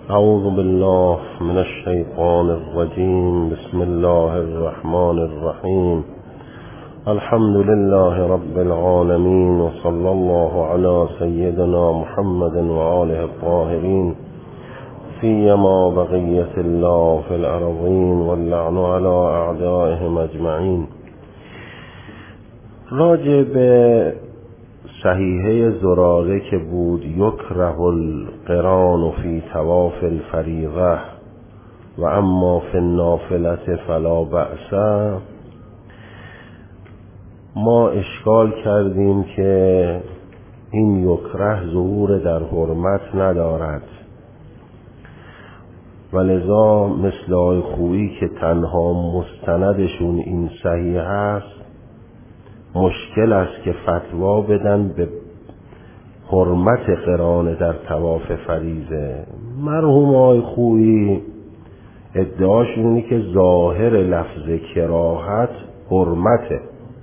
اعوذ بالله من الشیطان الرجیم. بسم الله الرحمن الرحیم. الحمد لله رب العالمین و صلی الله علی سیدنا محمد و آله الطاهرین فیما بقیت الله فی الارضین واللعن علی اعدائهم اجمعین. راجع به صحیحه زراره که بود یکره القران فی طواف الفریضه و اما فی النافله فلا بأس، ما اشکال کردیم که این یکره ظهور در حرمت ندارد و لذا مثل آقای خویی که تنها مستندشون این صحیح است، مشکل است که فتوا بدن به حرمت قران در طواف فریضه. مرحوم آقای خویی ادعاشون اینه که ظاهر لفظ کراهت حرمته،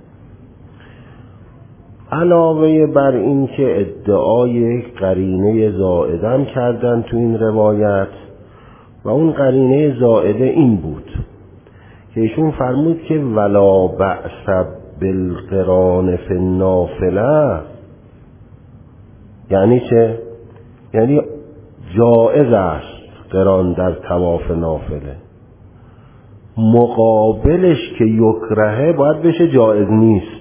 علاوه بر این که ادعای قرینه زائدم کردن تو این روایت و اون قرینه زائده این بود که ایشون فرمود که ولا بأس بالقران فی النافله. یعنی چه؟ یعنی جائز است قران در طواف نافله. مقابلش که یکرهه باید بشه جائز نیست،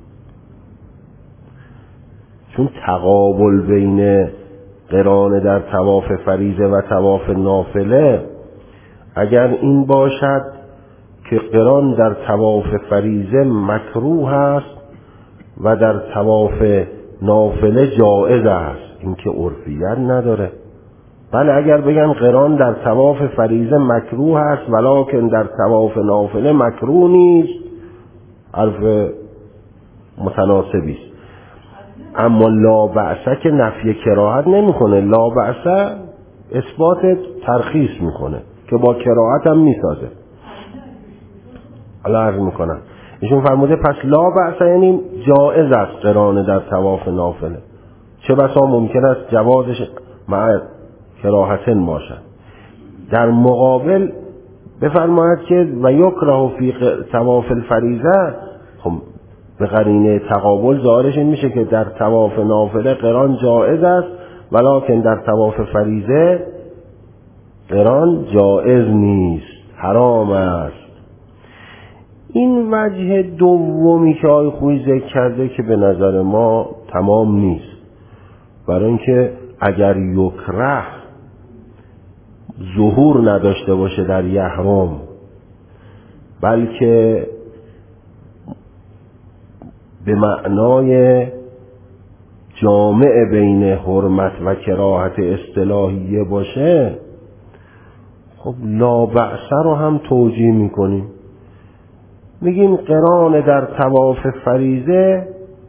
چون تقابل بین قران در طواف فریضه و طواف نافله اگر این باشد که قران در طواف فریضه مکروه است و در طواف نافله جائز است، این که عرفیت نداره. بله اگر بگن قران در طواف فریضه مکروه است ولکن در طواف نافله مکروه نیست، حرف متناسبی است. اما لا بأس که نفی کراهت نمیکنه، لا بأس اثبات ترخیص میکنه که با کراهت هم میسازه. الله عرض میکنم ایشون فرموده پس لا بأس یعنی جائز است قران در طواف نافله، چه بسا ممکن است جوازش مع کراهتن باشد. در مقابل بفرماید که و یکره فی طواف الفریضه، خب به قرینه تقابل ظاهرش این میشه که در طواف نافله قران جائز است ولکن در طواف فریضه قران جائز نیست، حرام است. این وجه دومی که آقای خویی ذکر کرده که به نظر ما تمام نیست، برای اینکه اگر یکره ظهور نداشته باشه در یحرم بلکه به معنای جامع بین حرمت و کراهت اصطلاحیه باشه، خب لا بأس رو هم توجیه میکنیم، میگیم قران در طواف فریضه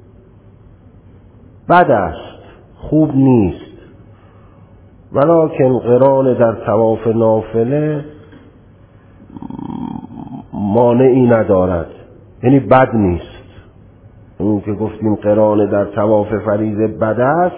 بد است، خوب نیست، ولکن قران در طواف نافله مانعی ندارد، یعنی بد نیست. اون که گفتیم قران در طواف فریضه بد است،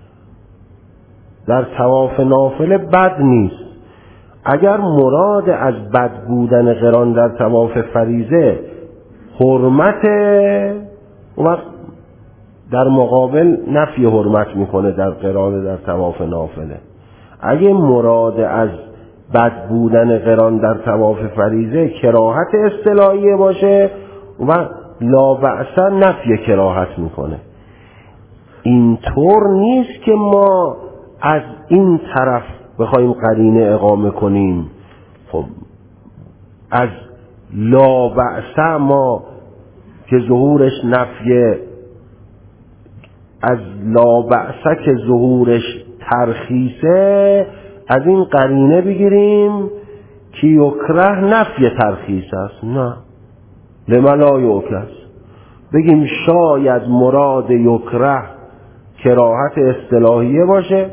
در طواف نافله بد نیست. اگر مراد از بد بودن قران در طواف فریضه حرمت، اون وقت در مقابل نفی حرمت میکنه در قران در طواف نافله. اگه مراد از بد بودن قران در طواف فریضه کراهت اصطلاحیه باشه و لا بأس نفی کراهت میکنه. اینطور نیست که ما از این طرف بخوایم قرینه اقامه کنیم. خب از لا بأس ما که ظهورش نفیه، از لا بأس که ظهورش ترخیصه، از این قرینه بگیریم که یکره نفی ترخیص است. نه، لما لا یوکس، بگیم شاید مراد یکره کراهت اصطلاحیه باشه،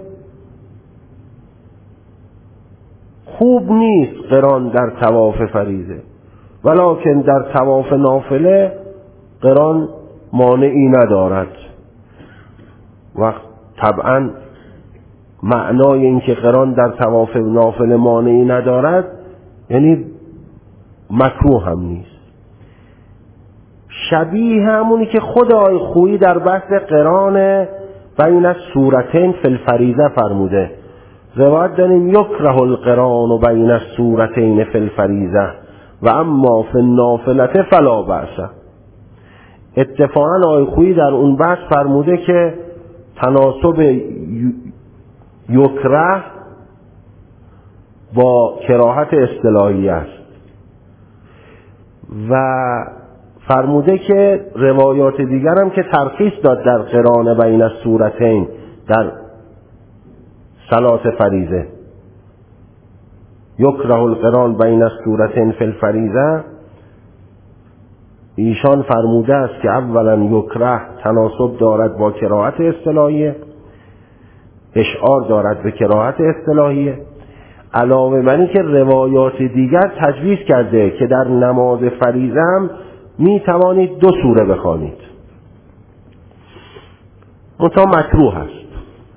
خوب نیست قران در طواف فریضه، ولکن در طواف نافله قران مانعی ندارد. و طبعا معنای این که قران در طواف نافله مانعی ندارد یعنی مکروه هم نیست. شبیه همونی که خود آقای خویی در بحث قران بین السورتین فی الفریضه فرموده. روایت داریم یکره القران بین السورتین فی الفریضه و اما فی النافله فلا بأس. اتفاقا آقای خویی در اون بحث فرموده که تناسب یکره با کراهت اصطلاحی است و فرموده که روایات دیگر هم که ترخیص داد در قران بین السورتین در صلات فریضه. یکره القران بین السورتین فی الفریضه، ایشان فرموده است که اولا یکره تناسب دارد با کراهت اصطلاحیه، اشعار دارد به کراهت اصطلاحیه. علاوه بر این که روایات دیگر تجویز کرده که در نماز فریضه هم می توانید 2 سوره بخوانید، منتها مکروه است.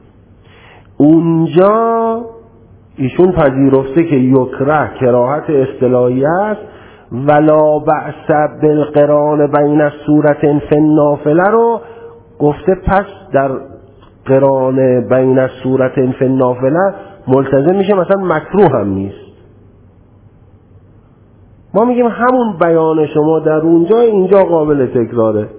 اونجا ایشون پذیرفته که یکره کراهت اصطلاحی است، ولا بأس بالقران بین السورتین فی النافله رو گفته پس در قران بین السورتین فی النافله ملتزم میشه مثلا مکروه هم نیست. ما میگیم همون بیان شما در اونجا اینجا قابل تکراره.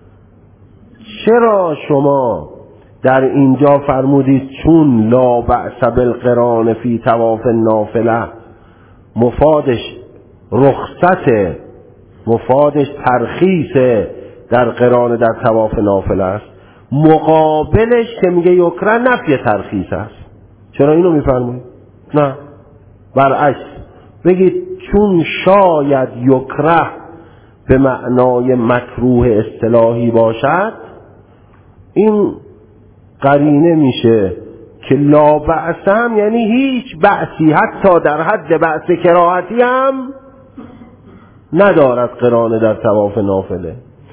چرا شما در اینجا فرمودید چون لا بأس بالقران فی طواف النافله مفادش رخصت، مفادش ترخیص در قران در طواف نافله است، مقابلش که میگه یکره نفی ترخیص است. چرا اینو میفرمایید؟ نه، برعکس بگید چون شاید یکره به معنای مکروه اصطلاحی باشد، این قرینه میشه که لا بأس هم یعنی هیچ بأسی حتی در حد بأس کراهتی هم ندارد قرانه در طواف نافله.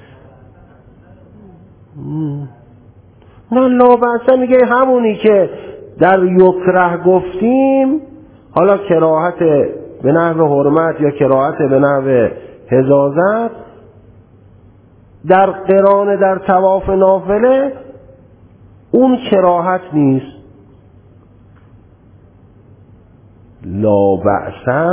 نه، لا بأس میگه همونی که در یکره گفتیم، حالا کراهت به نحو حرمت یا کراهت به نحو حجازت، در قرانه در طواف نافله اون کراهت نیست. لا بأس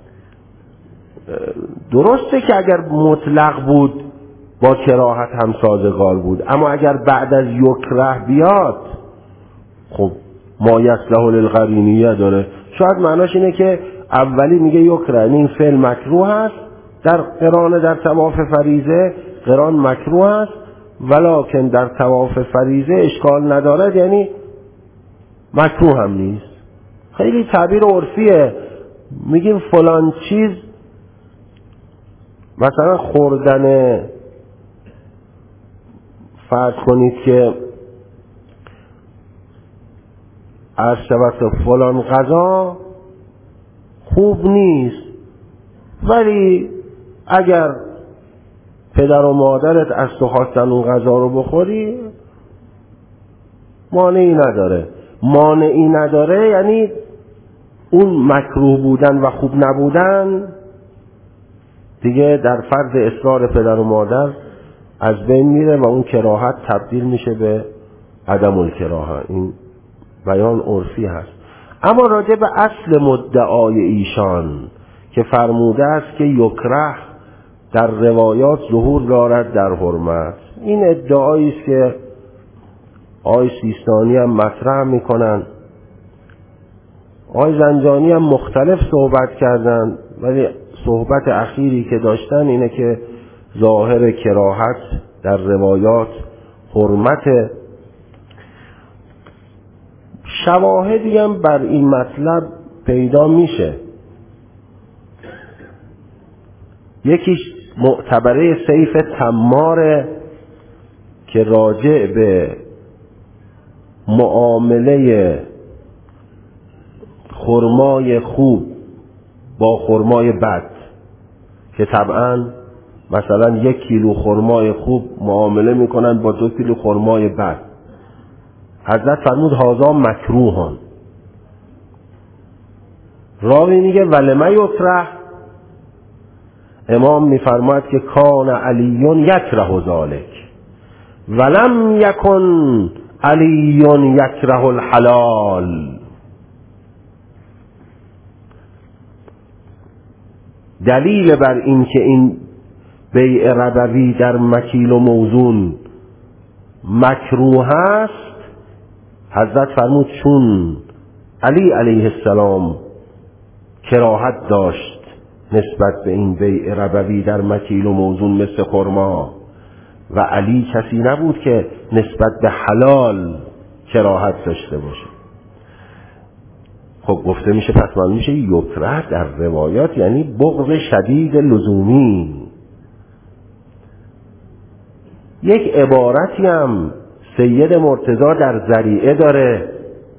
درسته که اگر مطلق بود با کراهت هم سازگار بود، اما اگر بعد از یکره بیاد خب ما یصلح للقرینیه داره. شاید معناش اینه که اولی میگه یکره این فعل مکروه است، در قران در طواف فریضه قران مکروه است، ولکن در طواف فریضه اشکال ندارد، یعنی مکروه هم نیست. خیلی تعبیر عرفیه. میگیم فلان چیز مثلا خوردن، فرض کنید که عرض شود فلان غذا خوب نیست، ولی اگر پدر و مادرت از تو خواستن اون غذا رو بخوری مانعی نداره. مانعی نداره یعنی اون مکروه بودن و خوب نبودن دیگه در فرض اصرار پدر و مادر از بین میره و اون کراهت تبدیل میشه به عدم الکراهه. این بیان عرفی هست. اما راجع به اصل مدعای ایشان که فرموده است که یکره در روایات ظهور دارد در حرمت، این ادعایی است که آقای سیستانی هم مطرح میکنن، آقای زنجانی هم مختلف صحبت کردن، ولی صحبت اخیری که داشتن اینه که ظاهر کراهت در روایات حرمت. شواهدی هم بر این مطلب پیدا میشه. یکیش معتبره سیف تماره که راجع به معامله خرمای خوب با خرمای بد، که طبعا مثلا 1 کیلو خرمای خوب معامله میکنن با 2 کیلو خرمای بد. حضرت فرمود هذا مکروهن. راوی میگه ولما یکره، امام میفرماید که کان علی یکره ذلک ولم یکن علی یکره الحلال. دلیل بر این که این بیع ربوی در مکیل و موزون مکروه است، حضرت فرمود چون علی علیه السلام کراهت داشت نسبت به این بیع ربوی در مکیل و موزون مثل خرما، و علی کسی نبود که نسبت به حلال کراهت داشته باشه. خب گفته میشه پس معلوم میشه یکره در روایات یعنی بغض شدید لزومی. یک عبارتی هم سید مرتضی در ذریعه داره،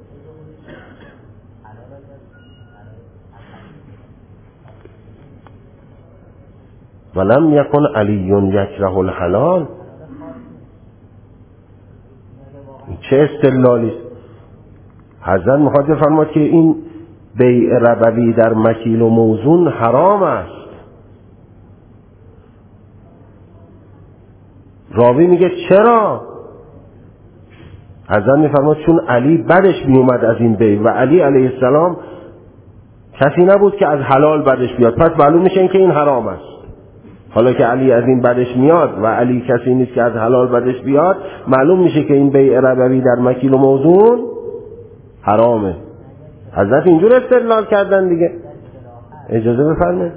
ولم یکن علی یکره الحلال. چه استدلالی است؟ حضرت میخواد بفرماد که این بیع ربوی در مکیل و موزون حرام است. راوی میگه چرا؟ حضرت میفرماد چون علی بدش میومد از این بیع و علی علیه السلام کسی نبود که از حلال بدش بیاد، پس معلوم میشه که این حرام است. حالا که علی از این بدش میاد و علی کسی نیست که از حلال بدش بیاد، معلوم میشه که این بیع ربوی در مکیل و موزون حرامه. حضرت اینجور استدلال کردن دیگه. اجازه بفرمایید.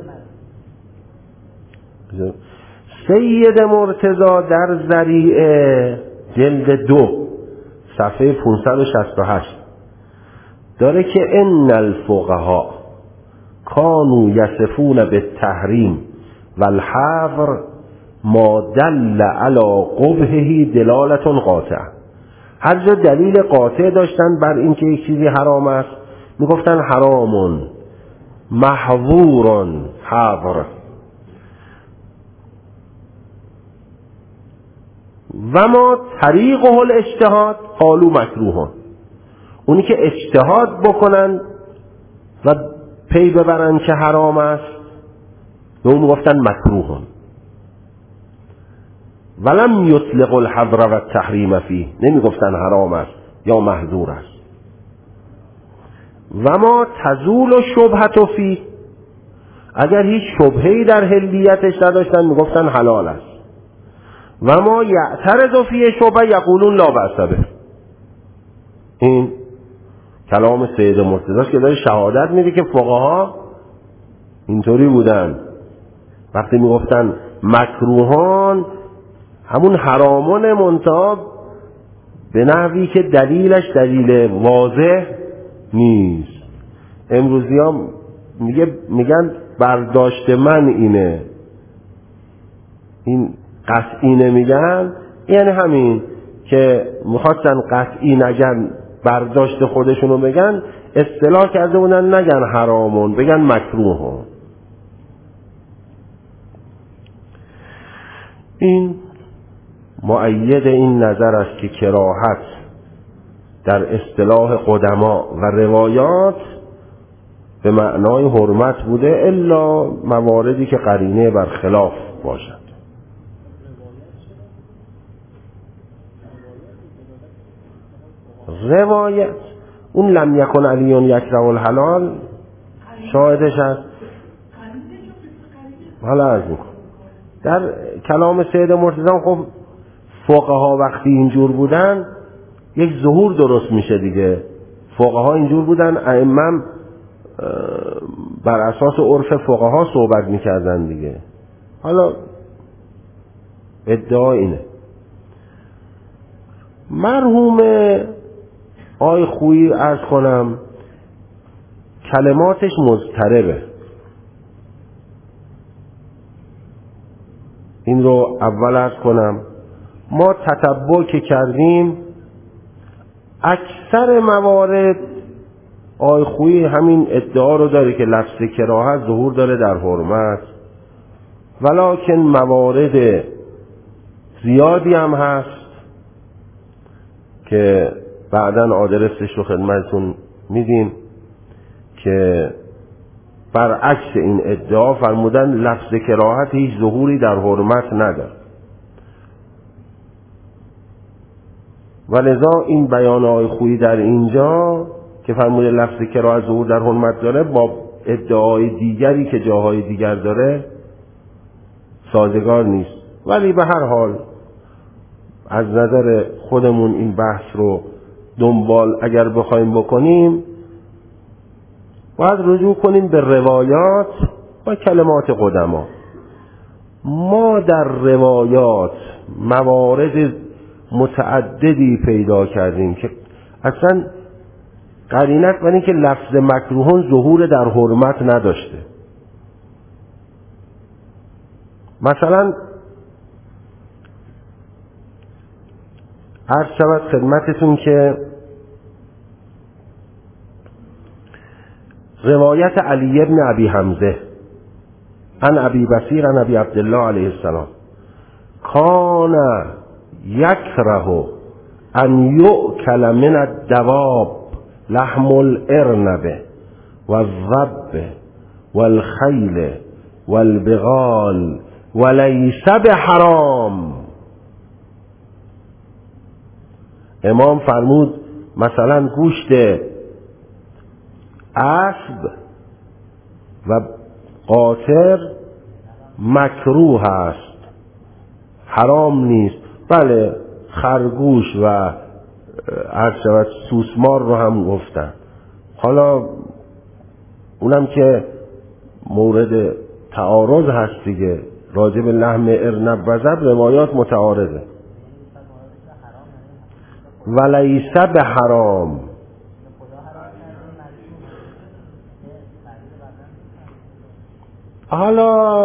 سید مرتضی در ذریعه جلد 2 صفحه 568 داره که ان الفقهاء کانوا یصفون بالتحریم والحظر ما دل علی قبحه دلالة قاطعه. هر جا دلیل قاطع داشتن بر این که یک چیزی حرام است میگفتن حرامون محظورون حظر، و ما طریقه الاجتهاد قالوا مکروهون. اونی که اجتهاد بکنن و پی ببرن که حرام است به اون گفتن مکروهون. ولم یطلق الحظر و التحریم فیه، نمی گفتن حرام است یا محظور است. و ما تزول شبهت فیه، اگر هیچ شبهه‌ای در حلیتش نداشتن می گفتن حلال است. و ما یعترض فیه شبهه یقولون لا بأس به. این کلام سید مرتضی که داره شهادت میده که فقها اینطوری بودن، وقتی میگفتن مکروهان همون حرامون منتها به نحوی که دلیلش دلیل واضح نیست. امروزی ها میگن برداشت من اینه، این قطعی نمیگن، یعنی همین که میخواستن قطعی نگن برداشت خودشونو بگن، اصطلاح کرده بودن نگن حرامون بگن مکروهون. این مؤید این نظر است که کراهت در اصطلاح قدما و روایات به معنای حرمت بوده الا مواردی که قرینه بر خلاف باشد. روایت اون لم یکن علی یکره الحلال شاهدش است. حالا از این در کلام سید مرتضی خب فقها وقتی اینجور بودن یک ظهور درست میشه دیگه. فقها اینجور بودن، ائمه بر اساس عرف فقها صحبت میکردن دیگه. حالا ادعا اینه. مرحوم آی خویی عرض کنم کلماتش مضطربه. این رو اول عرض کنم. ما تتبع که کردیم اکثر موارد آی خویی همین ادعا رو داره که لفظ کراهت ظهور داره در حرمت، ولکن موارد زیادی هم هست که بعداً آدرسش رو خدمتتون میدیم که برعکس این ادعا فرمودن لفظ کراهت هیچ ظهوری در حرمت نداره و لذا این بیانهای خویی در اینجا که فرموده لفظ کراهت ظهور در حرمت داره با ادعای دیگری که جاهای دیگر داره سازگار نیست. ولی به هر حال از نظر خودمون این بحث رو دنبال اگر بخوایم بکنیم باید رجوع کنیم به روایات و کلمات قدما. ما در روایات موارد متعددی پیدا کردیم که اصلا قرینت بر این که لفظ مکروهون ظهور در حرمت نداشته. مثلا عرض شود خدمتتون که روایت علی ابن ابی حمزه عن ابی بصیر عن ابی عبدالله علیه السلام کان یکره ان یؤکل من الدواب لحم الارنب والضب والخیل والبغال وليس بحرام. امام فرمود مثلا گوشت اسب و قاطر مکروه است، حرام نیست. بله خرگوش و عرض شود سوسمار رو هم گفتن. حالا اونم که مورد تعارض هست دیگه، راجع به لحم ارنب و ضب روایات متعارضه. ولیس به حرام، حالا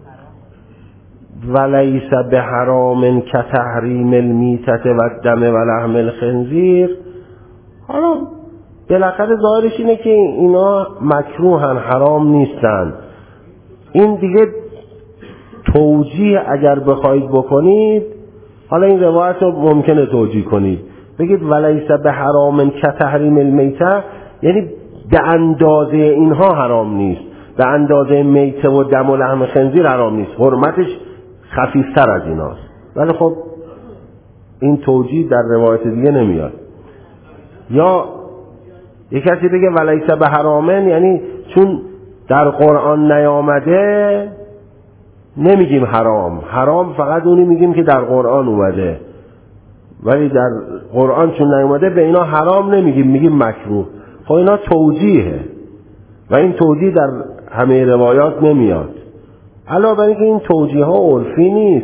ولیس به حرام که تحریم المیتت و الدم و لحم الخنزیر. حالا بالاخره ظاهرش اینه که اینا مکروهن، حرام نیستن. این دیگه توجیه اگر بخواید بکنید، حالا این روایت رو ممکنه توجیه کنید، بگید ولیس به حرام که تحریم المیته، یعنی به اندازه اینها حرام نیست، به اندازه میته و دم و لحم خنزیر حرام نیست، حرمتش خفیفتر از ایناست. ولی خب این توجیه در روایت دیگه نمیاد. یا یک کسی بگه ولیس به حرامن، یعنی چون در قرآن نیامده نمیگیم حرام، حرام فقط اونی میگیم که در قرآن اومده، ولی در قرآن چون نیامده به اینا حرام نمیگیم، میگیم مکروه. خب اینا توجیهه و این توجیه در همه روایات نمیاد. علاوه بر اینکه این توجیه ها عرفی نیست،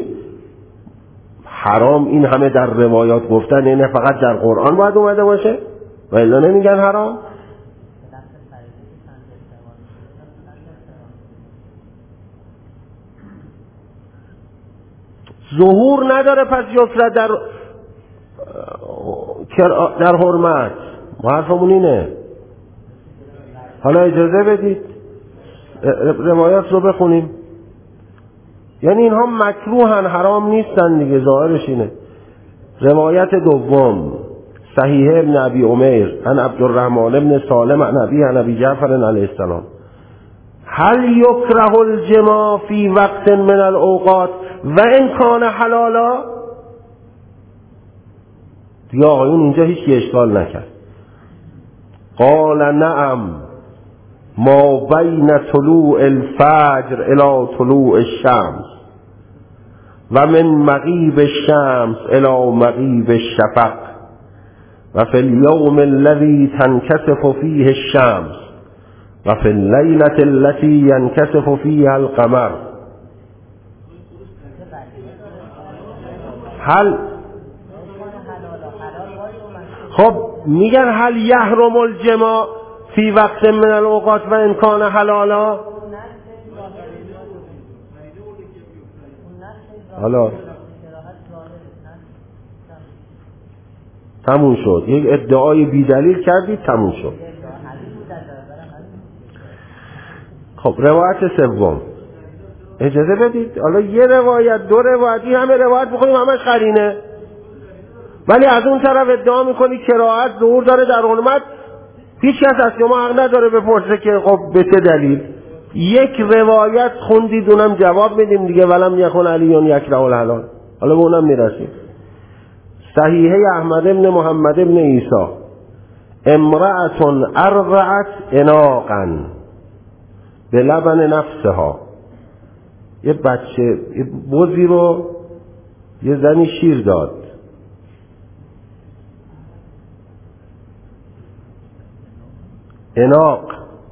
حرام این همه در روایات گفتن، یعنی فقط در قرآن باید اومده باشه و الا نمیگن حرام. ظهور نداره پس یسر در حرمت. حرفمون اینه. حالا اجازه بدید روایات رو بخونیم. یعنی اینها مکروهن، حرام نیستن دیگه، ظاهرش اینه. روایت دوم صحیح ابن ابی عمیر عن عبدالرحمن ابن سالم عن ابی جعفر علیه السلام هل یکره الجماع فی وقت من الاوقات و ان کان حلالا. دیگه آقایون اینجا هیچ اشکال نکرد. قال نعم ما بین طلوع الفجر الى طلوع الشمس و من مغیب الشمس الى مغیب الشفق و فی اليوم الذي تنكسف فيه الشمس و فی اللیلة التي ينكسف فيها القمر. هل خب میگن هل یحرم الجماع فی وقت من الاوقات و ان کان حلالا. حالا تموم شد، یک ادعای بی دلیل کردید، تموم شد. خب روایت سوم اجازه بدید، حالا یه روایت دو روایت، این همه روایت بخونیم همش قرینه. ولی از اون طرف ادعا میکنی قرائت ظهور داره در حرمت. هیچ کس از شما حق نداره بپرسه که خب به چه دلیل. یک روایت خوندید اونم جواب میدیم دیگه، ولم یکن علی یکره الحلال. حالا به اونم میرسیم. صحیحه احمد بن محمد بن عیسی، امرأة ارضعت اناقا به لبن نفسها، یه بچه یه بزی رو یه زنی شیر داد. اناق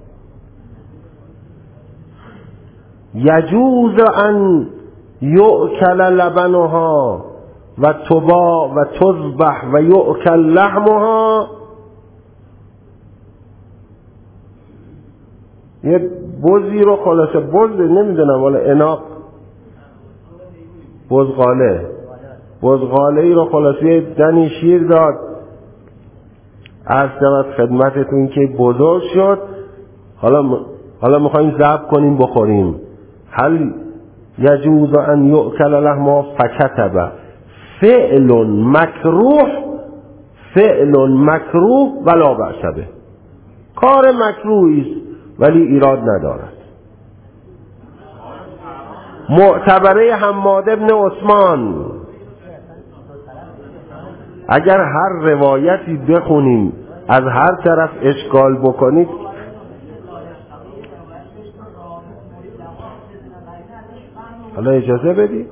یجوز ان یؤکل لبنها و تباع و تذبح و یؤکل لحمها. یه بزی رو خلاصه بز نمیدونم ولی اناق بزغاله ای رو خلاصه دنی شیر داد. عرض شود خدمتتون که بزرگ شد، حالا میخواییم ذبح کنیم بخوریم. هل یجوز ان یؤکل لحمها فکتب فعل مکروه ولا بأس به. کار مکروهی است ولی ایراد ندارد. معتبره حماد بن عثمان، اگر هر روایتی بخونیم از هر طرف اشکال بکنید، حالا اجازه بدید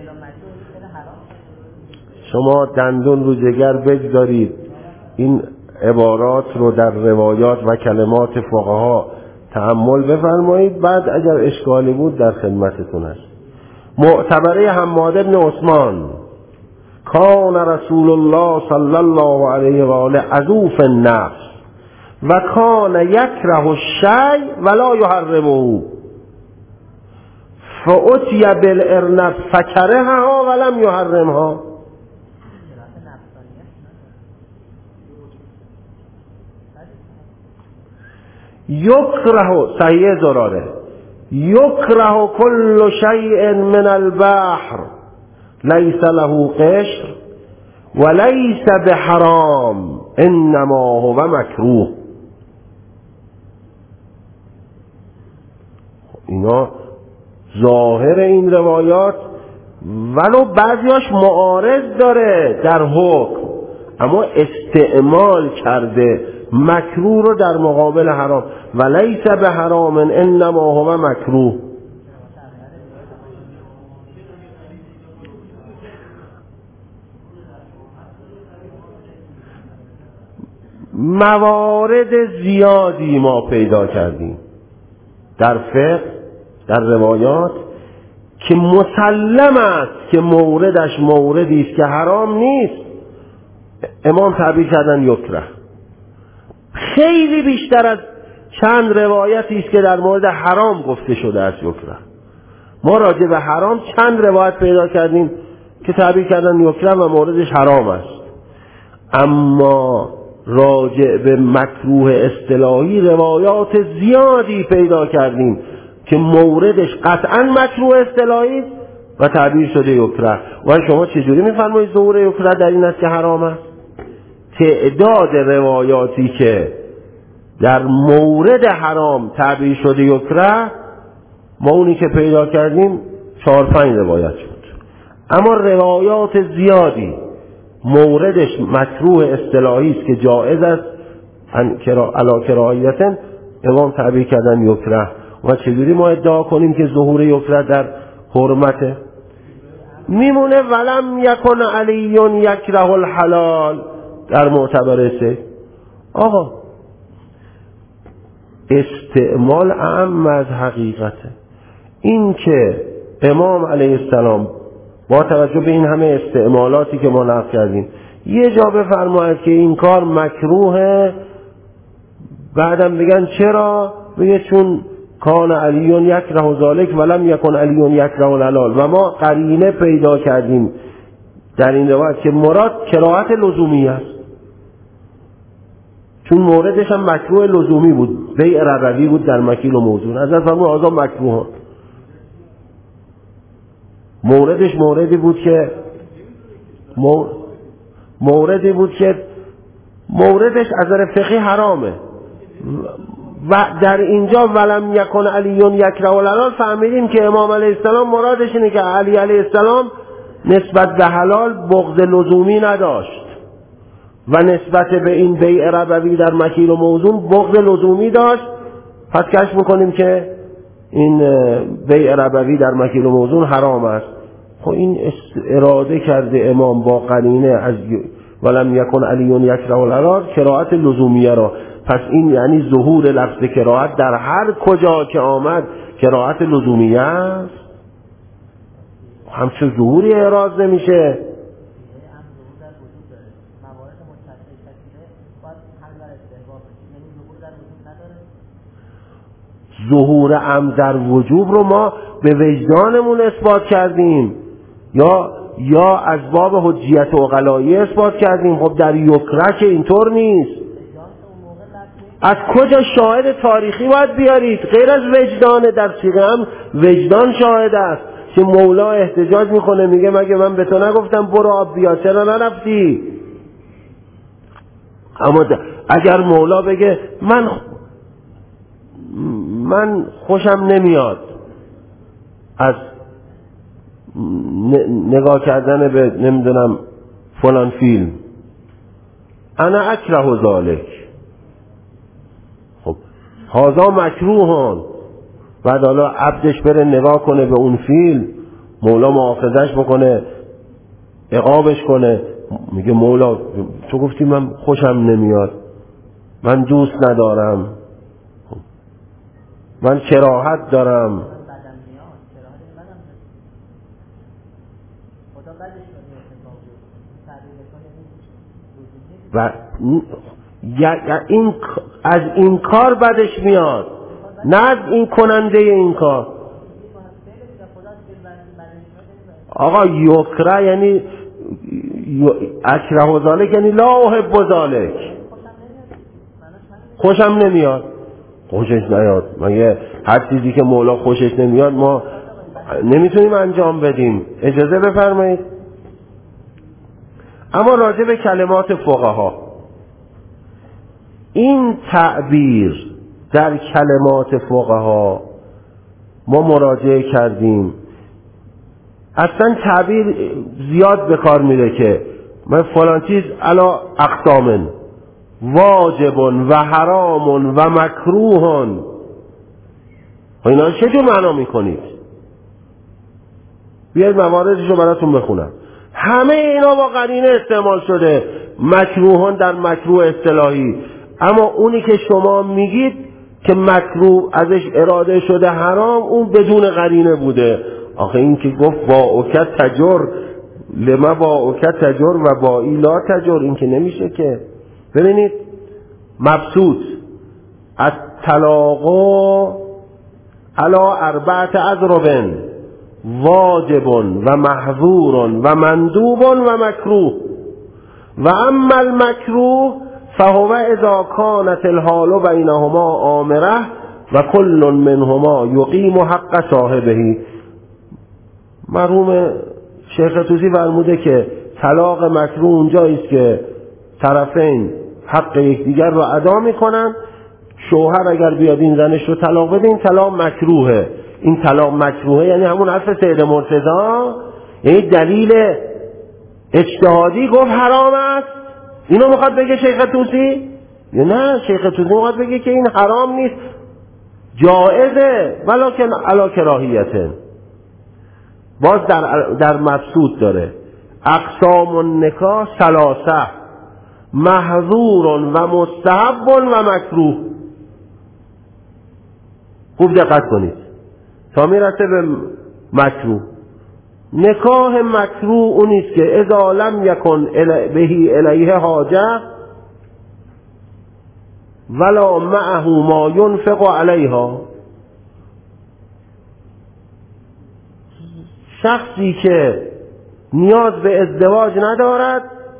شما دندون رو جگر بگذارید این عبارات رو در روایات و کلمات فقها تأمل بفرمایید، بعد اگر اشکالی بود در خدمتتون است. معتبره حماد بن عثمان، کان رسول الله صلی الله علیه و آله عضوف النفس و کان یکره الشیء ولا یحرمه فأتی بالارنب فکرهها ولم یحرمها. یکره صحیح زراره یکره کل شیء من البحر لیس له قشر و لیس بحرام انما هو مکروه. اینا ظاهر این روایات ولو بعضیاش معارض داره در حکم، اما استعمال کرده مکروه رو در مقابل حرام. و لیس به حرام انما هو مکروه. موارد زیادی ما پیدا کردیم در فقه در روایات که مسلم است که موردش موردی است که حرام نیست، امام تعبیر کردن یکره. خیلی بیشتر از چند روایتی است که در مورد حرام گفته شده است یکره. ما راجع به حرام چند روایت پیدا کردیم که تعبیر کردن یکره و موردش حرام است، اما راجع به مکروه اصطلاحی روایات زیادی پیدا کردیم که موردش قطعا مکروه اصطلاحی و تعبیر شده یکره. و شما چجوری میفرمایید ظهور یکره در این است که حرام است؟ تعداد روایاتی که در مورد حرام تعبیر شده یکره، ما اونی که پیدا کردیم 4-5 روایت شد، اما روایات زیادی موردش مکروه اصطلاحی است که جایز است علی کراهیت، امام تعبیر کردن یکره. و چجوری ما ادعا کنیم که ظهور یکره در حرمته؟ میمونه ولم یکن علی یکره الحلال در معتبره سه. آقا استعمال اعم از حقیقته. این که امام علیه السلام با توجه به این همه استعمالاتی که ما نقل کردیم یه جا بفرماید که این کار مکروهه، بعدم بگن چرا؟ بگه چون کان علی یکره ذالک ولم یکن علی یکره الحلال. و ما قرینه پیدا کردیم در این روایت که مراد کراهت لزومی است، چون موردش هم مکروه لزومی بود، بیع ربوی بود در مکیل و موزون. از فرمود آزا مکروه، موردش موردی بود که موردی بود که موردش از نظر فقهی حرامه و در اینجا ولم یکن علی یکره الحلال فهمیدیم که امام علیه السلام مرادش اینه که علی علیه السلام نسبت به حلال بغض لزومی نداشت و نسبت به این بیع ربوی در مکیل و موزون بغض لزومی داشت. پس کشف میکنیم که این بیع ربوی در مکیل و موزون حرام است. خب این اراده کرده امام با قرینه از ولم یکن علی یکره الحلال قرائت لزومیه را. پس این یعنی ظهور لفظ قرائت در هر کجا که آمد قرائت لزومیه است. همچون ظهوری اعراض نمیشه. ظهور عمد در وجوب رو ما به وجدانمون اثبات کردیم یا از باب حجیت عقلایی اثبات کردیم. خب در یکره که اینطور نیست. از کجا شاهد تاریخی باید بیارید غیر از وجدان؟ در صیغه هم وجدان شاهد است که مولا احتجاج میکنه میگه مگه من به تو نگفتم برو آب بیا چرا نرفتی؟ اما اگر مولا بگه من خوشم نمیاد از نگاه کردن به نمیدونم فلان فیلم، انا اکره ذالک، خب هذا مکروهان، بعد حالا عبدش بره نگاه کنه به اون فیلم، مولا مؤاخذش بکنه عقابش کنه، میگه مولا تو گفتی من خوشم نمیاد، من دوست ندارم، من کراهت دارم. و این از این کار بدش میاد، نه از این کننده این کار. آقا یکره یعنی اکره ذالک یعنی لا احب ذالک، خوشم نمیاد. خوشش نیاد، مگه هر چیزی که مولا خوشش نمیاد ما نمیتونیم انجام بدیم؟ اجازه بفرمایید. اما راجع به کلمات فقها، این تعبیر در کلمات فقها ما مراجعه کردیم، اصلا تعبیر زیاد به کار میره که من فلان چیز علا اقسامن واجب و حرام و مکروه، اینا چجور معنا میکنید؟ بیاید مواردش رو براتون بخونم. همه اینا با قرینه استعمال شده، مکروهان در مکروه اصطلاحی، اما اونی که شما میگید که مکروه ازش اراده شده حرام، اون بدون قرینه بوده. آخه این که گفت با اوکت تجر لما با اوکت تجر و با ای لا تجر، این که نمیشه که. ببینید مبسوط از طلاق علا اربعت اضرب واجب و محظور و مندوب و مکروه و اما المکروه فهو اذا كانت الحال بینهما آمره و کل منهما یقیم حق صاحبه. مرحوم شیخ طوسی فرموده که طلاق مکروه اونجایی است که طرفین حق یکدیگر رو ادا میکنن. شوهر اگر بیاد این زنش رو طلاق بده، این طلاق مکروهه. این طلاق مکروهه یعنی همون حرف سید مرتضی، یعنی دلیل اجتهادی گفت حرام است. اینو میخواد بگه شیخ طوسی؟ یا نه، شیخ طوسی میخواد بگه که این حرام نیست، جائزه ولکن علی کراهیته. باز در مبسوط داره اقسام النکاح ثلاثه محظور و مستحب و مکروه. خوب دقت کنید تا میرسه به مکروه. نکاح مکروه اونیست که اذا لم یکن بهی الیه حاجه ولا معه ما ينفق علیها. شخصی که نیاز به ازدواج ندارد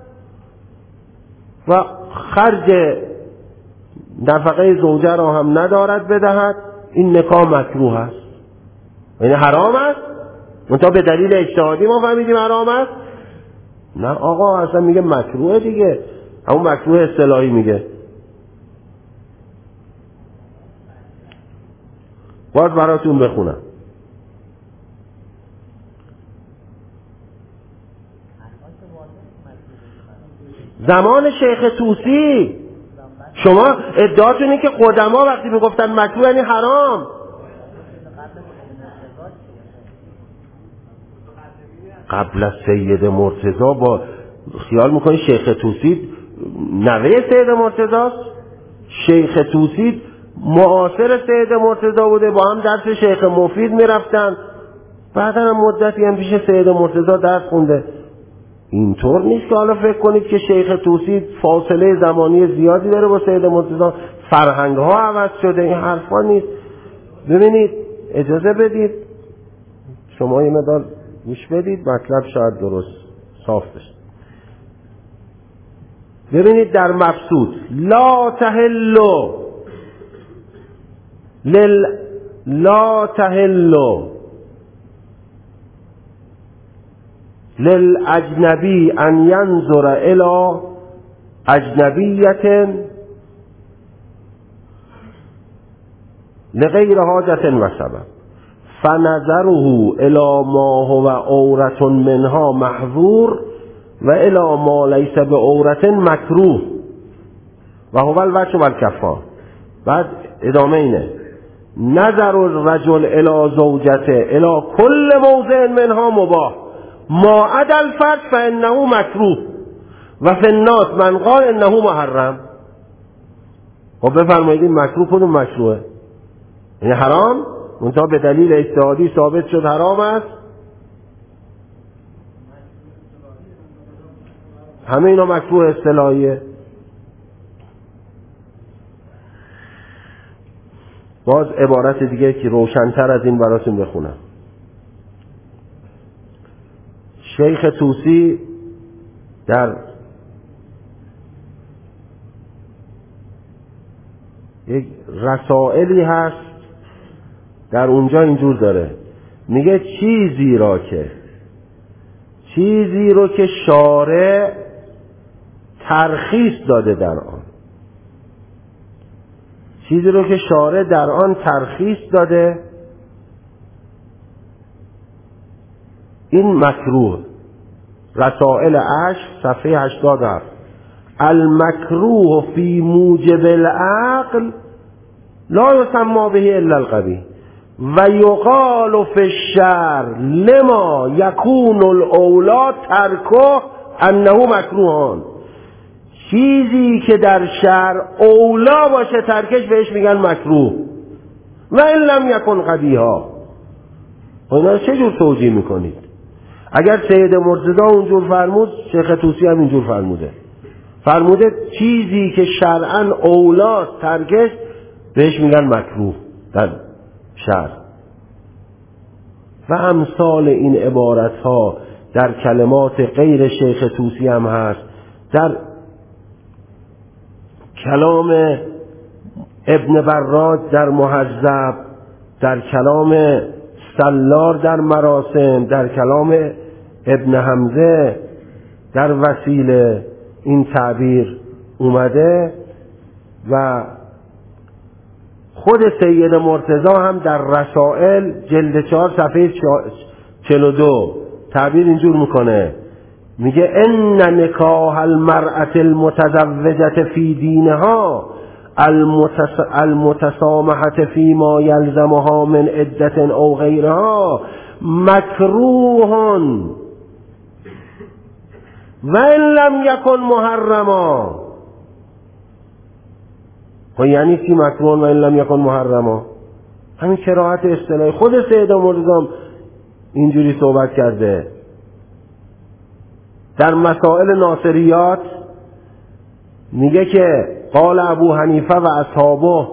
و خرج نفقه زوجه را هم ندارد بدهد، این نکاح مکروه است، یعنی حرام است. منتها به دلیل اجتهادی ما فهمیدیم حرام است. نه آقا اصلا میگه مکروه دیگه، همون مکروه اصطلاحی میگه. باز براتون بخونم. زمان شیخ طوسی شما ادعاتونی که قدما وقتی میگفتن مکروه یعنی حرام. قبل از سید مرتضی با خیال میکنی شیخ طوسی نوه سید مرتضی است؟ شیخ طوسی معاصر سید مرتضی بوده، با هم درس شیخ مفید میرفتن، بعدا هم مدتی هم پیش سید مرتضی درس خونده. اینطور نیست که حالا فکر کنید که شیخ طوسی فاصله زمانی زیادی داره با سید مرتضی، فرهنگ ها عوض شده، این حرفا نیست. ببینید اجازه بدید شما یه مقدار گوش بدید، مطلب شاید درست صاف بشه. ببینید در مبسوط لا تحل للاجنبی ان ينظر الى اجنبیت لغیر حاجت و سبب فنظره الى ما هو عورة منها محظور و الى ما لیس بعورة مکروه و هو الوجه و الکفار. بعد ادامه اینه نظر الرجل الى زوجته الى کل موضع منها مباح ما عدا الفرج فانه مکروه و فی الناس من قال انه محرم. خب بفرمایید این مکروه کدوم مشروعه؟ یعنی حرام؟ منتها به دلیل اجتهادی ثابت شد حرام است. همه اینا مکروه اصطلاحیه. باز عبارت دیگه که روشن‌تر از این براتون بخونم. شیخ طوسی در یک رسائلی هست، در اونجا اینجور داره میگه چیزی رو که شارع ترخیص داده در آن، چیزی رو که شارع در آن ترخیص داده این مکروه. رسائل 8 صفحه 87 المکروه فی موجب العقل لا یسمى به الا القبیح و یقال فی الشرع لما یکون الاولی ترکه انه مکروهان. چیزی که در شرع اولا باشه ترکش بهش میگن مکروه و ان لم یکن قبیحا. اینا رو چه جور توجیه میکنید؟ اگر سید مرتضی اونجور فرمود شیخ طوسی هم اینجور فرموده چیزی که شرعاً اولاست ترکش بهش میگن مکروه در شرع. و امثال این عبارت ها در کلمات غیر شیخ طوسی هم هست، در کلام ابن براج در مهذب، در کلام سلار در مراسم، در کلام ابن حمزه در وسیله این تعبیر اومده و خود سید مرتضی هم در رسائل جلد 4 صفحه 42 تعبیر اینجور میکنه، میگه ان نکاح المرأة المتزوجة فی دینها المتسامحة فيما يلزمها من عدة او غیرها مکروه و ان لم یکن محرما. خب یعنی چی مکروه و ان لم یکن محرما؟ همین کراهت اصطلاحی. خود سید مرتضی اینجوری صحبت کرده در مسائل ناصریات، میگه که قال ابو حنیفه و اصحابه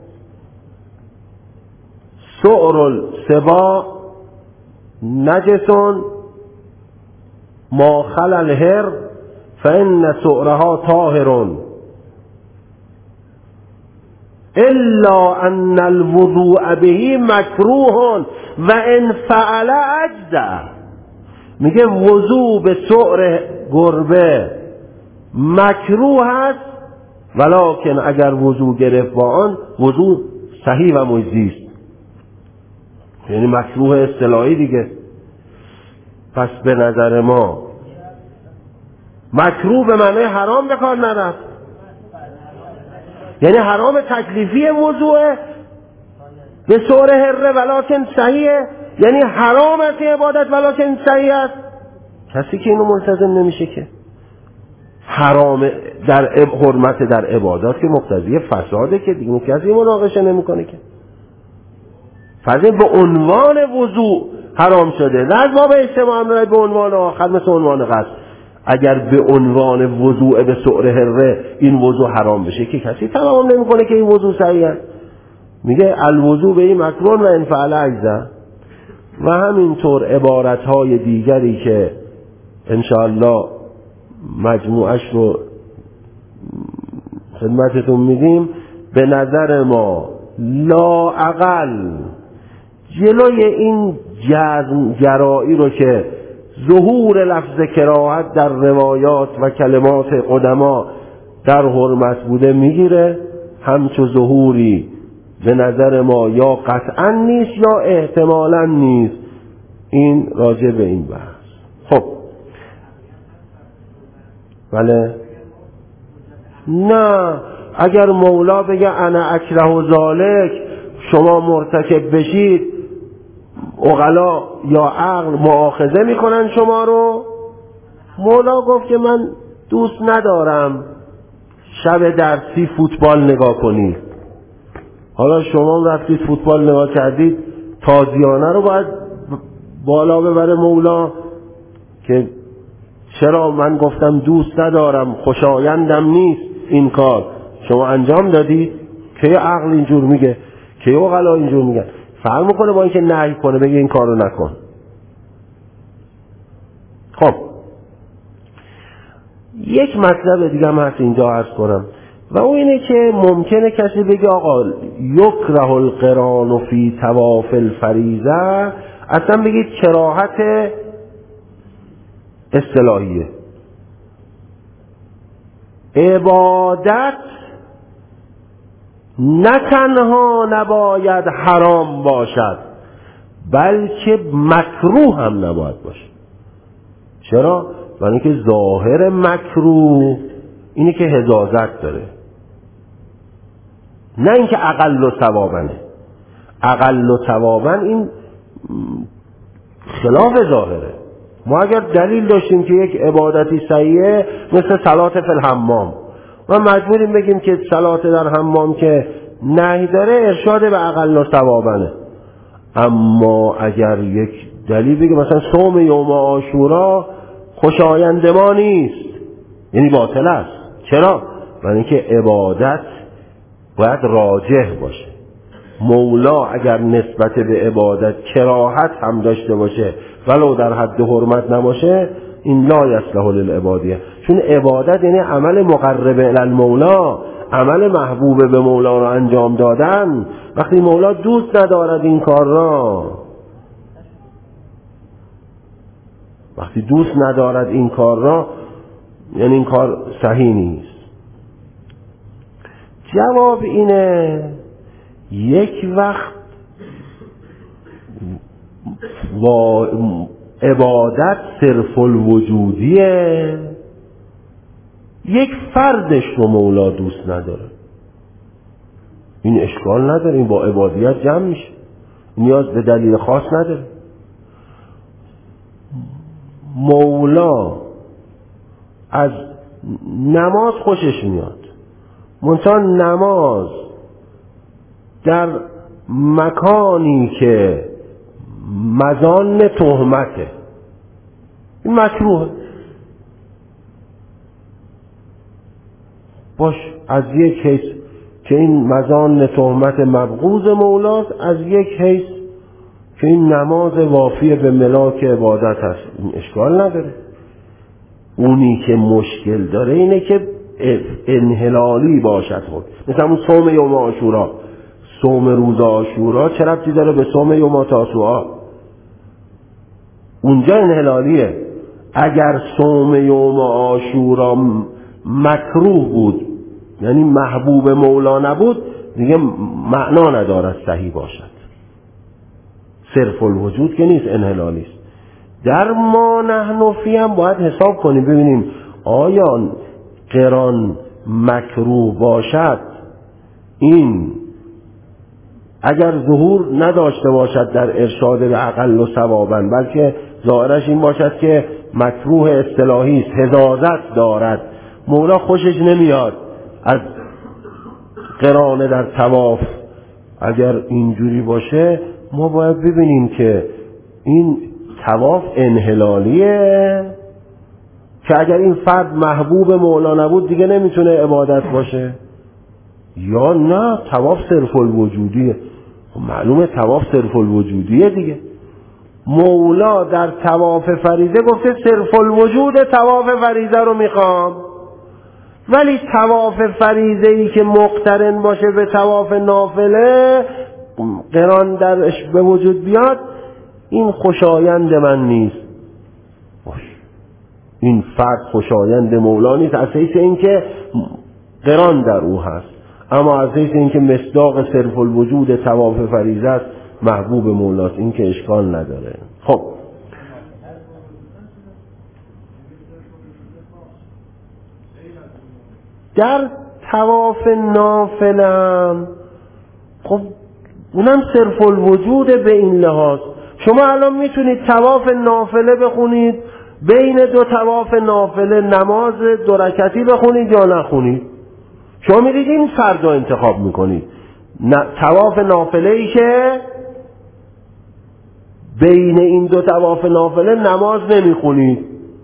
سعر السباع نجس ما خلا الهر فإن سعرها طاهر الا ان الوضوء به مکروه و ان فعل اجزا میگه وضو به سؤر گربه مکروه است، ولکن اگر وضو گرفت با آن وضو صحیح و مجزی است. یعنی مکروه اصطلاحی دیگه. پس به نظر ما مکروه به معنی حرام به کار نرفت، یعنی حرام تکلیفی وضوء به صور هره ولکن صحیحه، یعنی حرام است عبادت ولکن صحیح است. کسی که اینو ملتزم نمیشه که حرام در حرمت در عبادات که مقتضی فساده که دیگه کسی مناقشه نمیکنه که. فضل به عنوان وضوء حرام شده، نه از باب اجتماع امرای به عنوان آخر مثل عنوان قصد. اگر به عنوان وضوء به سؤر هره این وضوء حرام بشه که کسی تمام نمیکنه که این وضوء صحیح است. میگه الوضوء به این مکروه و انفعل عجزه. و همینطور عبارتهای دیگری که انشاءالله مجموعش رو خدمتتون میدیم. به نظر ما لااقل جلوی این جزمگرایی رو که ظهور لفظ کراهت در روایات و کلمات قدما در حرمت بوده میگیره، همچو ظهوری به نظر ما یا قطعا نیست یا احتمالا نیست. این راجع به این بحث. خب بله، نه اگر مولا بگه انا اکره و ذالک شما مرتکب بشید، عقلا یا عقل مؤاخذه میکنن شما رو. مولا گفت که من دوست ندارم شب درسی فوتبال نگاه کنید. حالا شما رفتید فوتبال نگاه کردید، تازیانه رو باید بالا ببره مولا که چرا من گفتم دوست ندارم، خوشایندم نیست این کار، شما انجام دادید. که عقل اینجور میگه، که عقلا اینجور میگن. فرق میکنه با اینکه نهی کنه بگه این کارو نکن. خب یک مطلب دیگه هم هست اینجا عرض کنم و اون اینه که ممکنه کسی بگه آقا یکره القران فی طواف الفریضه، اصلا بگید کراهت اصطلاحیه. عبادت نه تنها نباید حرام باشد بلکه مکروه هم نباید باشد. چرا؟ برای اینکه ظاهر مکروه اینه که حجازت داره، نه اینکه اقل و ثوابنه. اقل و ثوابن این خلاف ظاهره. ما اگر دلیل داشتیم که یک عبادتی صحیحه مثل صلات فی الحمام و مجبوریم بگیم که صلات در حمام که نهی داره ارشاد به اقل و ثوابنه. اما اگر یک دلیل بگیم مثلا صوم یوم عاشورا خوشایند ما نیست، یعنی باطل است. چرا؟ برای اینکه عبادت باید راجح باشه. مولا اگر نسبت به عبادت کراهت هم داشته باشه ولو در حد حرمت نباشه، این لا یصلح للعبادیه. چون عبادت یعنی عمل مقرب الی المولا، عمل محبوب به مولا رو انجام دادن. وقتی مولا دوست ندارد این کار را، وقتی دوست ندارد این کار را، یعنی این کار صحیح نیست. جواب اینه یک وقت عبادت صرف الوجودیه، یک فردش رو مولا دوست نداره، این اشکال نداره، این با عبادیت جمع میشه، نیاز به دلیل خاص نداره. مولا از نماز خوشش میاد، منتها نماز در مکانی که مزان تهمته این مکروه باش. از یک حیث که این مزان تهمت مبغوض مولاست، از یک حیث که این نماز وافی به ملاک عبادت هست، این اشکال نداره. اونی که مشکل داره اینه که انحلالی باشد. مثلا اون صوم یوم عاشورا، صوم روز عاشورا چه ربطی داره به صوم یوم تاسوعا؟ اونجا انحلالیه. اگر صوم یوم عاشورا مکروه بود، یعنی محبوب مولا نبود، دیگه معنا ندارد صحیح باشد. صرف الوجود که نیست، انحلالی است. در ما نحن فی هم باید حساب کنیم ببینیم آیا قران مکروه باشد، این اگر ظهور نداشته باشد در ارشاد به اقل و ثوابا، بلکه ظاهرش این باشد که مکروه اصطلاحی است، حظاظت دارد، مولا خوشش نمیاد از قران در طواف، اگر اینجوری باشه ما باید ببینیم که این طواف انحلالیه که اگر این فرد محبوب مولا نبود دیگه نمیتونه عبادت باشه، یا نه طواف صرف الوجودیه. معلومه طواف صرف الوجودیه دیگه. مولا در طواف فریضه گفته صرف الوجود طواف فریضه رو میخوام، ولی طواف فریضه ای که مقترن باشه به طواف نافله، قران درش به وجود بیاد، این خوشایند من نیست. این فرد خوشایند مولا نیست از حیث اینکه قران در او هست، اما از حیث اینکه مصداق صرف الوجود طواف فریضه است محبوب مولاست، این که اشکال نداره. خب در طواف نافلم خب اونم صرف الوجود به این لحاظ. شما الان میتونید طواف نافله بخونید، بین دو طواف نافله نماز 2 رکعتی بخونید یا نخونید. شما میرید این فرد رو انتخاب میکنید، طواف نافله ای که بین این 2 طواف نافله نماز نمیخونید.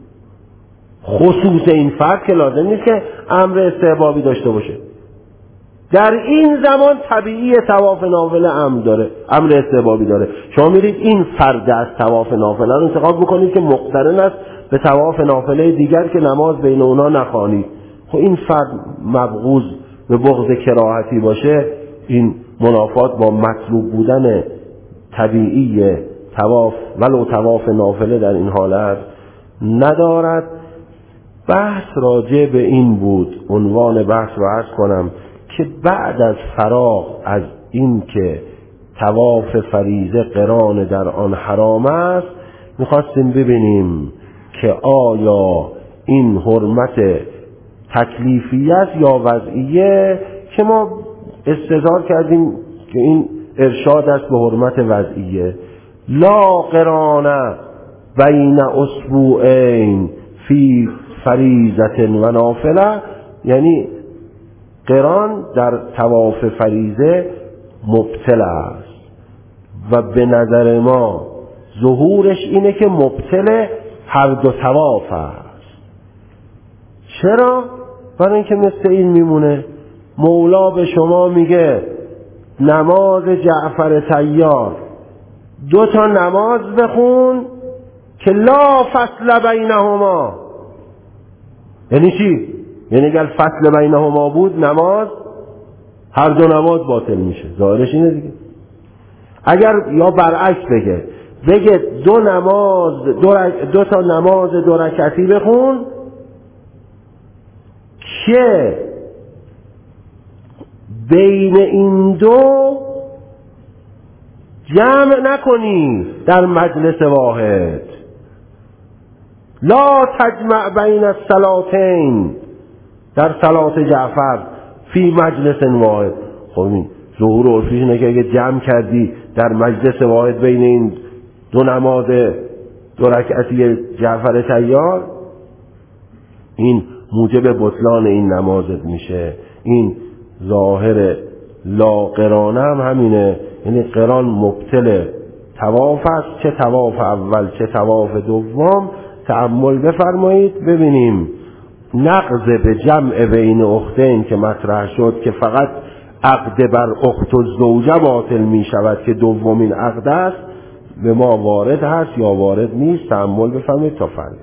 خصوص این فرد که لازم نیست که امر استحبابی داشته باشه. در این زمان طبیعی طواف نافله امر استحبابی داره. شما میرید این فرد از طواف نافله رو انتخاب بکنید که مقترن است به طواف نافله دیگر که نماز بین اونا نخوانید. خب این فرد مبغوض به بغض کراهتی باشه، این منافات با مطلوب بودن طبیعی طواف ولو طواف نافله در این حالت ندارد. بحث راجع به این بود، عنوان بحث رو عرض کنم که بعد از فراغ از این که طواف فریضه قران در آن حرام است، میخواستیم ببینیم که آیا این حرمت تکلیفی است یا وضعیه، که ما استدلال کردیم که این ارشاد است به حرمت وضعیه. لا قران بین اسبوعین فی فریضه و نافله، یعنی قران در طواف فریضه مبطل است و به نظر ما ظهورش اینه که مبطل هر 2 طواف است. چرا؟ برای اینکه مثل این میمونه مولا به شما میگه نماز جعفر طیار 2 تا نماز بخون که لا فصل بینهما. یعنی چی؟ یعنی اگر فصل بینهما بود نماز، هر 2 نماز باطل میشه. ظاهرش اینه دیگه. اگر یا برعکس بگه 2 تا نماز 2 رکعتی بخون که بین این 2 جمع نکنی در مجلس واحد. لا تجمع بین الصلاتین، در صلات جعفر فی مجلس واحد. خب این ظهور عرفیش اینه که اگه جمع کردی در مجلس واحد بین این 2 نماز 2 رکعتی جعفر طیار، این موجب بطلان این نمازت میشه. این ظاهر لا قرانه هم همینه، یعنی قران مبطل طواف است، چه طواف اول چه طواف دوم. تأمل بفرمایید ببینیم نقض به جمع بین اختین که مطرح شد که فقط عقد بر اخت و زوجه باطل می شود که دومین عقد است، به ما وارد هست یا وارد نیست. تأمل بفرمایید تا فردا.